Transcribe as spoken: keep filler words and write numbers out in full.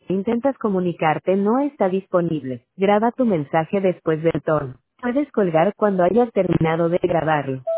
intentas comunicarte no está disponible. Graba tu mensaje después del tono. Puedes colgar cuando hayas terminado de grabarlo.